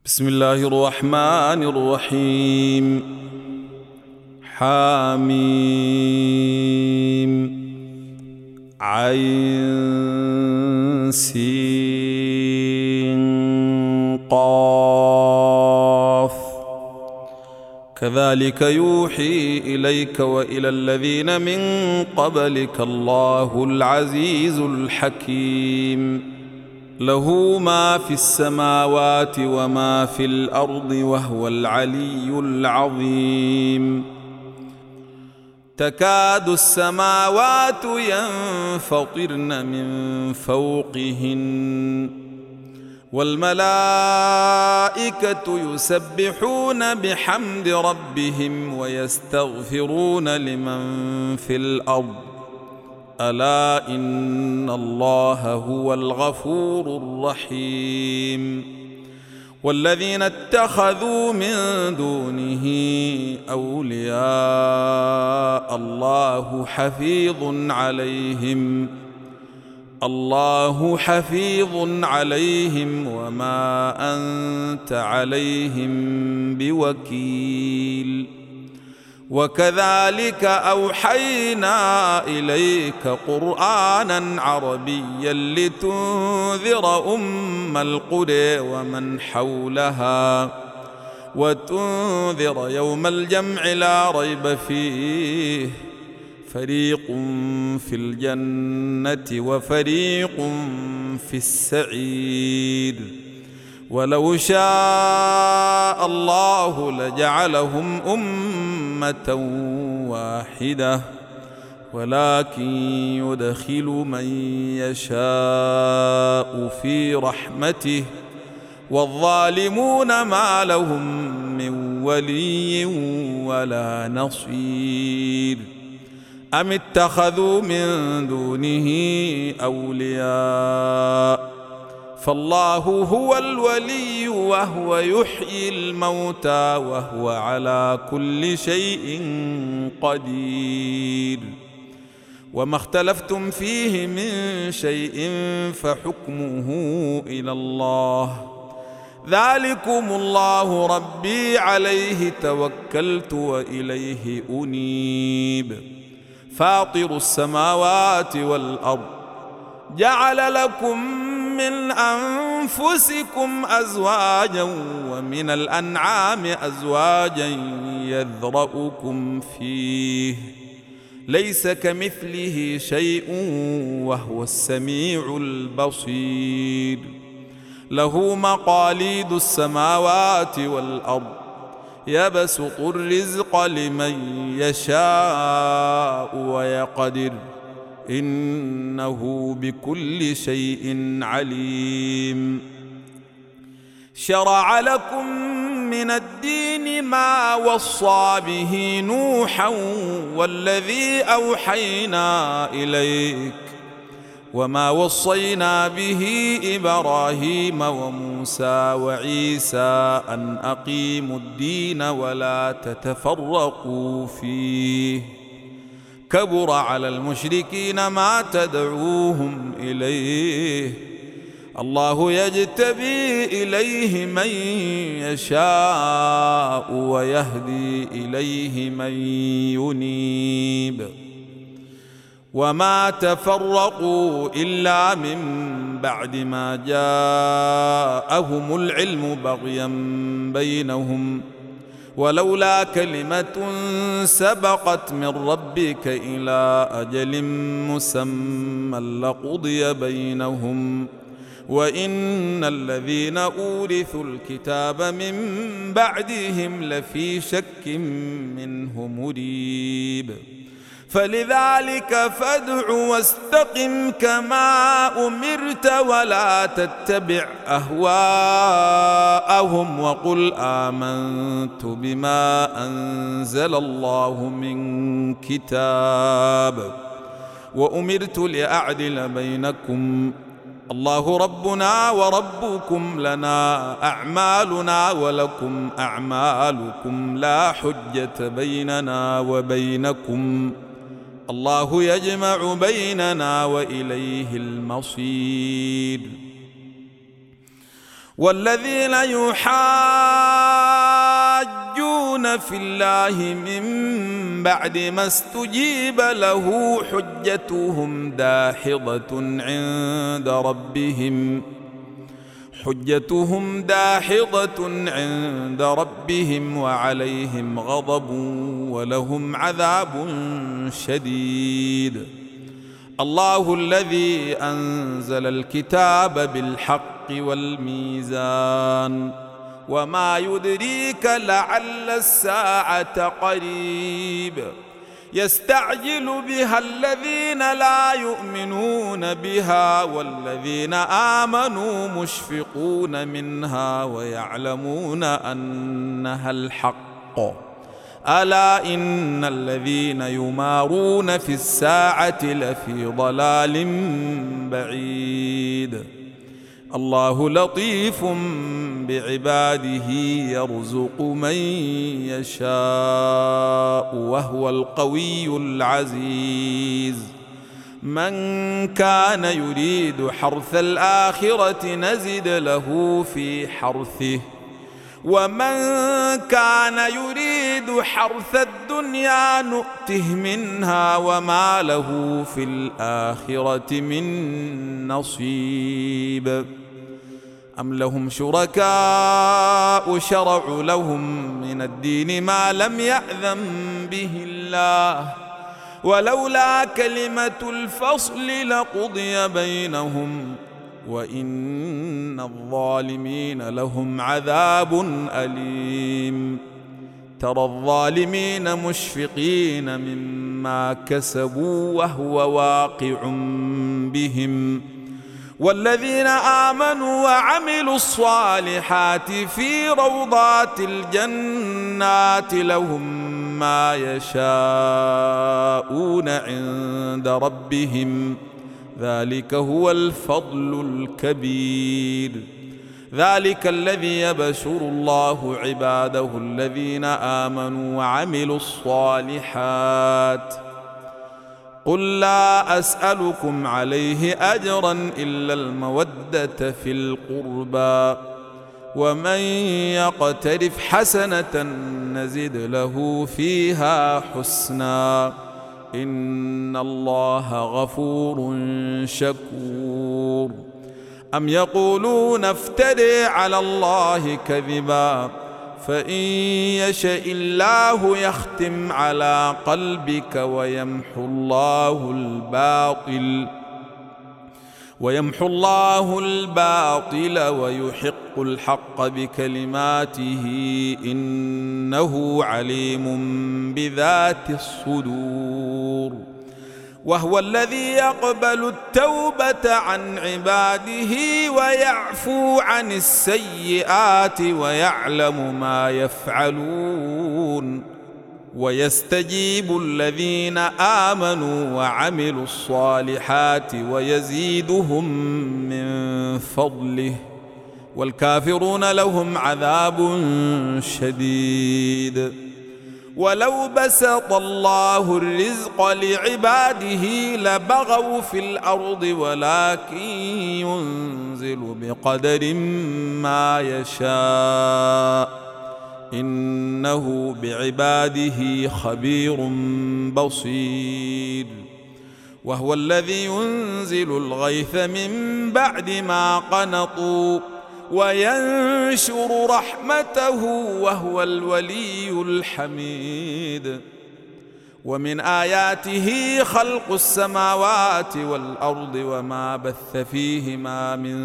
بسم الله الرحمن الرحيم. حاميم عين سين قاف. كذلك يوحي إليك وإلى الذين من قبلك الله العزيز الحكيم. له ما في السماوات وما في الأرض وهو العلي العظيم. تكاد السماوات ينفطرن من فوقهن والملائكة يسبحون بحمد ربهم ويستغفرون لمن في الأرض ألا إن الله هو الغفور الرحيم. والذين اتخذوا من دونه أولياء الله حفيظ عليهم وما أنت عليهم بوكيل. وكذلك أوحينا إليك قرآنا عربيا لتنذر أم القرى ومن حولها وتنذر يوم الجمع لا ريب فيه فريق في الجنة وفريق في السعير. ولو شاء الله لجعلهم أمة واحدة ولكن يدخل من يشاء في رحمته والظالمون ما لهم من ولي ولا نصير. أم اتخذوا من دونه أولياء فالله هو الولي وهو يحيي الموتى وهو على كل شيء قدير. وما اختلفتم فيه من شيء فحكمه إلى الله. ذلكم الله ربي عليه توكلت وإليه أنيب. فاطر السماوات والأرض جعل لكم من أنفسكم أزواجا ومن الأنعام أزواجا يذرأكم فيه ليس كمثله شيء وهو السميع البصير. له مقاليد السماوات والأرض يبسط الرزق لمن يشاء ويقدر إنه بكل شيء عليم. شرع لكم من الدين ما وصى به نوحا والذي أوحينا إليك وما وصينا به إبراهيم وموسى وعيسى أن أقيموا الدين ولا تتفرقوا فيه. كبر على المشركين ما تدعوهم إليه. الله يجتبي إليه من يشاء ويهدي إليه من ينيب. وما تفرقوا إلا من بعد ما جاءهم العلم بغيا بينهم ولولا كلمة سبقت من ربك إلى أجل مسمى لقضي بينهم وإن الذين أورثوا الكتاب من بعدهم لفي شك منه مريب. فلذلك فادع واستقم كما أمرت ولا تتبع أهواءهم وقل آمنت بما أنزل الله من كتاب وأمرت لأعدل بينكم الله ربنا وربكم لنا أعمالنا ولكم أعمالكم لا حجة بيننا وبينكم الله يجمع بيننا وإليه المصير. والذين يحاجون في الله من بعد ما استجيب له حجتهم داحضة عند ربهم وعليهم غضب ولهم عذاب شديد. الله الذي أنزل الكتاب بالحق والميزان وما يدريك لعل الساعة قريب يستعجل بها الذين لا يؤمنون بها والذين آمنوا مشفقون منها ويعلمون أنها الحق ألا إن الذين يمارون في الساعة لفي ضلال بعيد. الله لطيف بعباده يرزق من يشاء وهو القوي العزيز. من كان يريد حرث الآخرة نزد له في حرثه ومن كان يريد حرث الدنيا نؤته منها وما له في الآخرة من نصيب. أم لهم شركاء شرعوا لهم من الدين ما لم يأذن به الله ولولا كلمة الفصل لقضي بينهم وإن الظالمين لهم عذاب أليم. ترى الظالمين مشفقين مما كسبوا وهو واقع بهم والذين آمنوا وعملوا الصالحات في روضات الجنات لهم ما يشاءون عند ربهم ذلك هو الفضل الكبير. ذلك الذي يبشر الله عباده الذين آمنوا وعملوا الصالحات. قل لا أسألكم عليه أجرا إلا المودة في القربى ومن يقترف حسنة نزد له فيها حسنا إن الله غفور شكور. أم يقولون افتري على الله كذبا فإن يشاء الله يختم على قلبك ويمحو الله الباطل ويحق الحق بكلماته إنه عليم بذات الصدور. وهو الذي يقبل التوبة عن عباده ويعفو عن السيئات ويعلم ما يفعلون ويستجيب الذين آمنوا وعملوا الصالحات ويزيدهم من فضله والكافرون لهم عذاب شديد. ولو بسط الله الرزق لعباده لبغوا في الأرض ولكن ينزل بقدر ما يشاء إنه بعباده خبير بصير. وهو الذي ينزل الغيث من بعد ما قنطوا وينشر رحمته وهو الولي الحميد. ومن آياته خلق السماوات والأرض وما بث فيهما من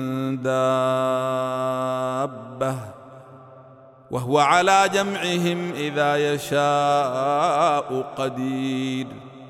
دابة وهو على جمعهم إذا يشاء قدير.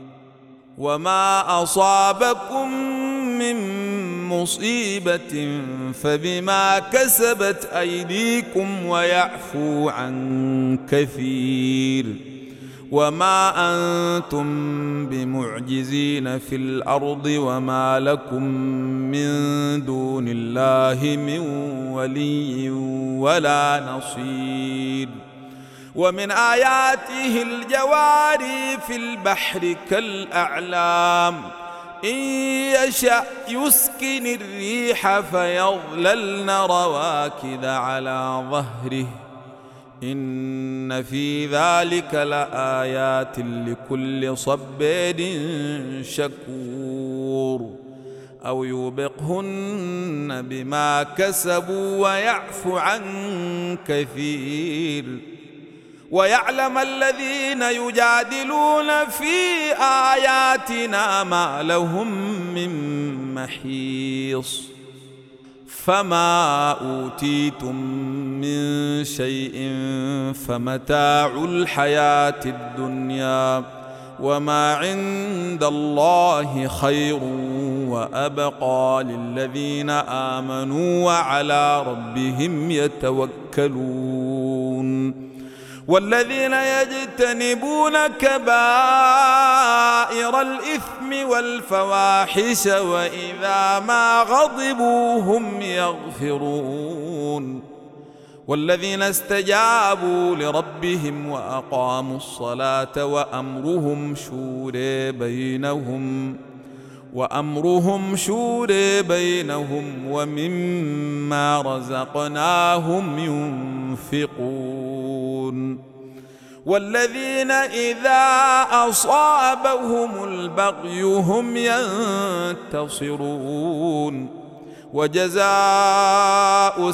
وما أصابكم من مصيبة فبما كسبت أيديكم ويعفو عن كثير. وما أنتم بمعجزين في الأرض وما لكم من دون الله من ولي ولا نصير. ومن آياته الجواري في البحر كالأعلام إن يشأ يسكن الريح فيظللن رواكد على ظهره إن في ذلك لآيات لكل صبار شكور أو يوبقهن بما كسبوا ويعفو عن كثير ويعلم الذين يجادلون في آياتنا ما لهم من محيص فما أوتيتم من شيء فمتاع الحياة الدنيا وما عند الله خير وأبقى للذين آمنوا وعلى ربهم يتوكلون والذين يجتنبون كبائر الإثم والفواحش وإذا ما غضبوا هم يغفرون والذين استجابوا لربهم وأقاموا الصلاة وأمرهم شورى بينهم ومما رزقناهم ينفقون والذين إذا أصابهم البغي هم ينتصرون وجزاء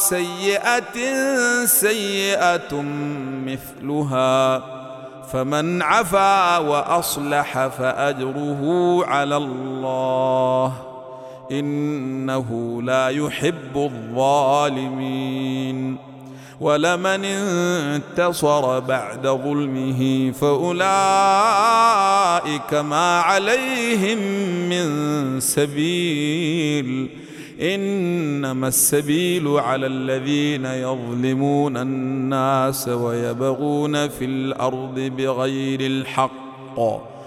سيئة مثلها فمن عفا وأصلح فأجره على الله إنه لا يحب الظالمين ولمن انتصر بعد ظلمه فأولئك ما عليهم من سبيل إنما السبيل على الذين يظلمون الناس ويبغون في الأرض بغير الحق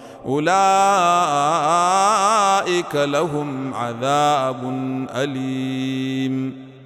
أولئك لهم عذاب أليم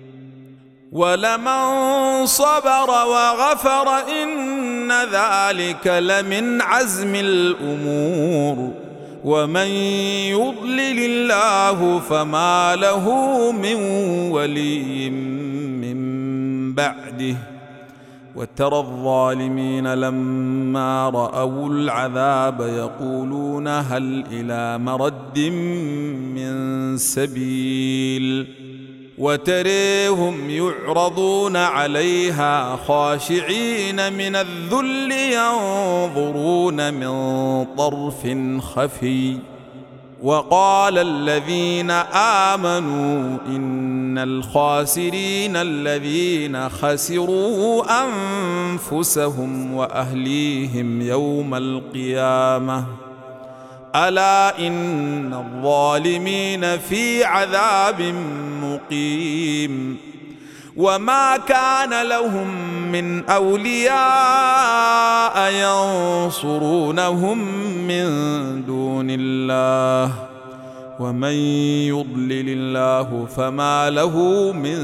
ولمن صبر وغفر إن ذلك لمن عزم الأمور ومن يضلل الله فما له من ولي من بعده وترى الظالمين لما رأوا العذاب يقولون هل إلى مرد من سبيل وتريهم يعرضون عليها خاشعين من الذل ينظرون من طرف خفي وقال الذين آمنوا إن الخاسرين الذين خسروا أنفسهم وأهليهم يوم القيامة ألا إن الظالمين في عذاب مقيم وما كان لهم من أولياء ينصرونهم من دون الله ومن يضلل الله فما له من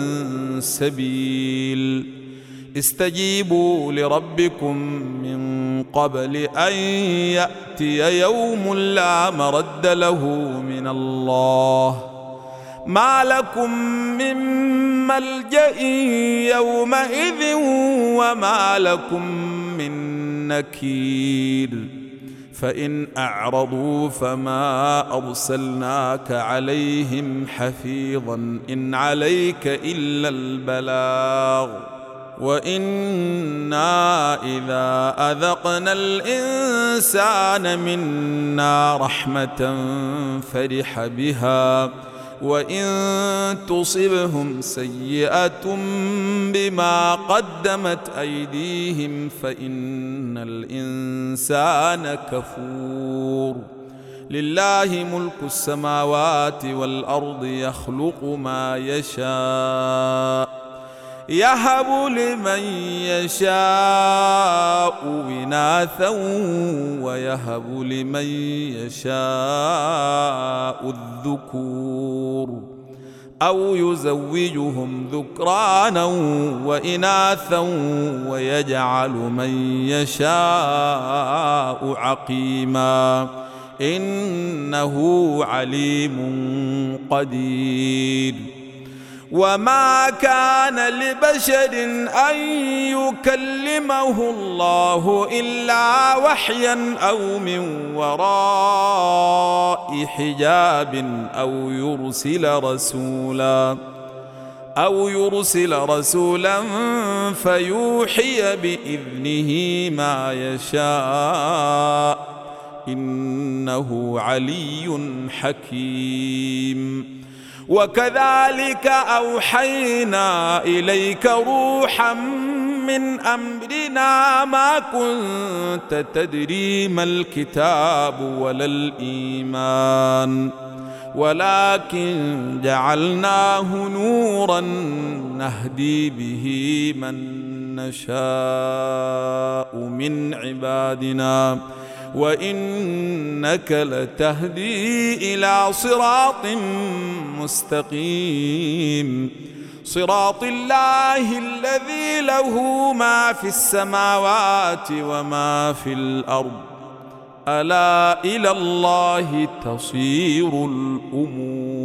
سبيل استجيبوا لربكم من قبل أن يأتي يوم لا مرد له من الله ما لكم من ملجأ يومئذ وما لكم من نكير فإن أعرضوا فما أرسلناك عليهم حفيظا إن عليك إلا البلاغ وإنا إذا أذقنا الإنسان منا رحمة فرح بها وإن تصبهم سيئة بما قدمت أيديهم فإن الإنسان كفور لله ملك السماوات والأرض يخلق ما يشاء يهب لمن يشاء إناثا ويهب لمن يشاء الذكور أو يزوجهم ذكرانا وإناثا ويجعل من يشاء عقيما إنه عليم قدير. وما كان لبشر أن يكلمه الله إلا وحيا أو من وراء حجاب أو يرسل رسولا فيوحي بإذنه ما يشاء إنه علي حكيم. وكذلك أوحينا إليك روحا من أمرنا ما كنت تدري ما الكتاب ولا الإيمان ولكن جعلناه نورا نهدي به من نشاء من عبادنا وإنك لتهدي إلى صراط مستقيم صراط الله الذي له ما في السماوات وما في الأرض ألا إلى الله تصير الأمور.